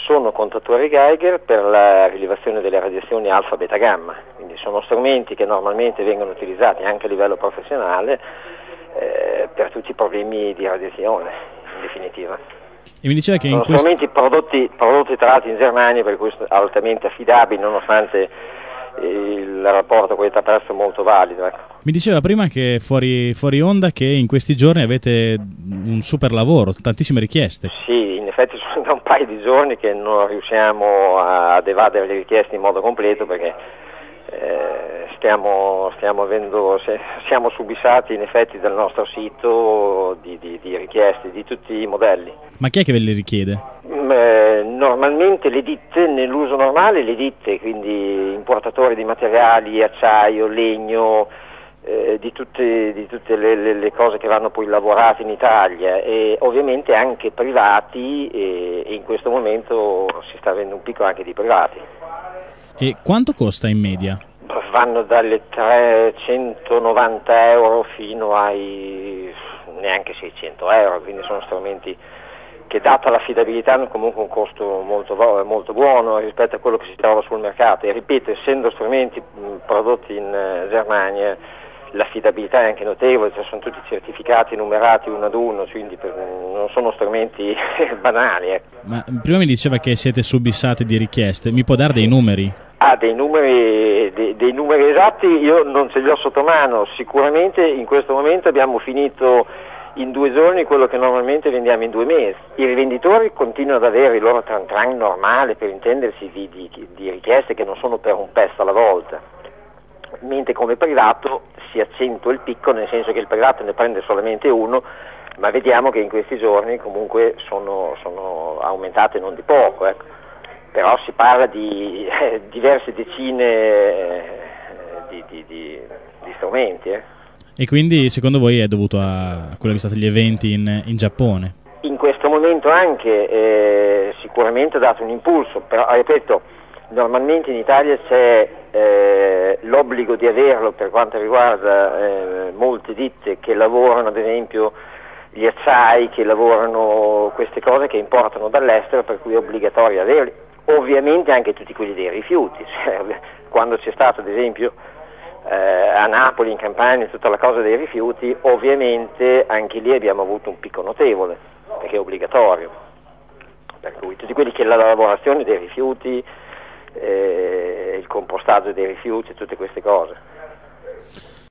sono contattori Geiger per la rilevazione delle radiazioni alfa, beta, gamma, quindi sono strumenti che normalmente vengono utilizzati anche a livello professionale per tutti i problemi di radiazione, in definitiva. E mi diceva che sono strumenti prodotti tra l'altro in Germania, per cui altamente affidabili, nonostante il rapporto qualità-prezzo molto valido. Ecco. Mi diceva prima che fuori onda che in questi giorni avete un super lavoro, tantissime richieste. Sì, in effetti sono da un paio di giorni che non riusciamo ad evadere le richieste in modo completo, perché siamo subissati in effetti dal nostro sito di richieste di tutti i modelli. Ma chi è che ve le richiede? Normalmente le ditte, nell'uso normale le ditte, quindi importatori di materiali, acciaio, legno, di tutte le cose che vanno poi lavorate in Italia, e ovviamente anche privati, e in questo momento si sta avendo un picco anche di privati. E quanto costa in media? Vanno dalle 390 euro fino ai neanche 600 euro, quindi sono strumenti che, data l'affidabilità, hanno comunque un costo molto buono rispetto a quello che si trova sul mercato, e ripeto, essendo strumenti prodotti in Germania, l'affidabilità è anche notevole, cioè sono tutti certificati, numerati uno ad uno, quindi non sono strumenti banali. Ecco. Ma prima mi diceva che siete subissati di richieste, mi può dare dei numeri? Dei numeri esatti io non ce li ho sotto mano. Sicuramente in questo momento abbiamo finito in 2 giorni quello che normalmente vendiamo in 2 mesi. I rivenditori continuano ad avere il loro tran normale, per intendersi, di richieste che non sono per un pezzo alla volta, mentre come privato si accentua il picco, nel senso che il privato ne prende solamente uno, ma vediamo che in questi giorni comunque sono aumentate non di poco, ecco. Però si parla di diverse decine di strumenti. E quindi secondo voi è dovuto a quello che sono stati gli eventi in Giappone? In questo momento anche sicuramente ha dato un impulso, però ripeto, normalmente in Italia c'è l'obbligo di averlo per quanto riguarda molte ditte che lavorano, ad esempio gli acciai, che lavorano queste cose che importano dall'estero, per cui è obbligatorio averli. Ovviamente anche tutti quelli dei rifiuti, cioè, quando c'è stato ad esempio a Napoli, in Campania, tutta la cosa dei rifiuti, ovviamente anche lì abbiamo avuto un picco notevole, perché è obbligatorio, per cui tutti quelli che la lavorazione dei rifiuti, il compostaggio dei rifiuti, tutte queste cose.